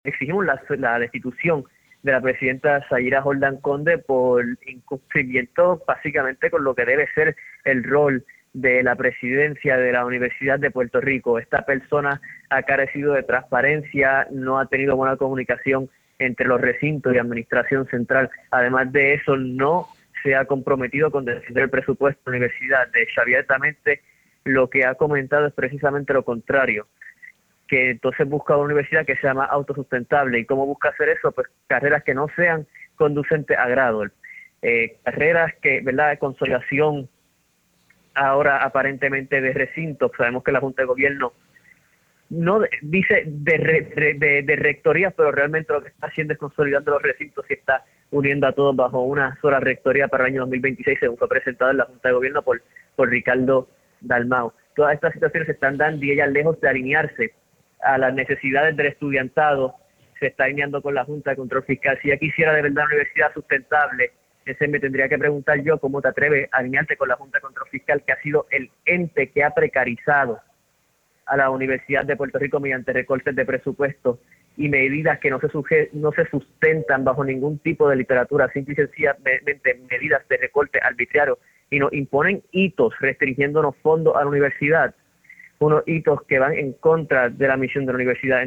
exigimos la destitución de la presidenta Zaira Jordán Conde por incumplimiento básicamente con lo que debe ser el rol de la presidencia de la Universidad de Puerto Rico. Esta persona ha carecido de transparencia, no ha tenido buena comunicación entre los recintos y administración central. Además de eso, no se ha comprometido con defender el presupuesto de la universidad. De hecho, abiertamente lo que ha comentado es precisamente lo contrario, que entonces busca una universidad que sea más autosustentable. ¿Y cómo busca hacer eso? Pues carreras que no sean conducentes a grado, carreras que, ¿verdad?, de consolidación ahora aparentemente de recintos. Sabemos que la Junta de Gobierno no dice de rectorías, pero realmente lo que está haciendo es consolidando los recintos y está uniendo a todos bajo una sola rectoría para el año 2026, según fue presentado en la Junta de Gobierno por Ricardo Dalmau. Todas estas situaciones se están dando y ellas, lejos de alinearse a las necesidades del estudiantado, se está alineando con la Junta de Control Fiscal. Si ya quisiera de verdad una universidad sustentable, ese me tendría que preguntar yo cómo te atreves a alinearte con la Junta de Control Fiscal, que ha sido el ente que ha precarizado a la Universidad de Puerto Rico mediante recortes de presupuesto y medidas que no se sustentan bajo ningún tipo de literatura, simple y sencillamente medidas de recorte arbitrario, y nos imponen hitos restringiéndonos fondos a la universidad, unos hitos que van en contra de la misión de la universidad.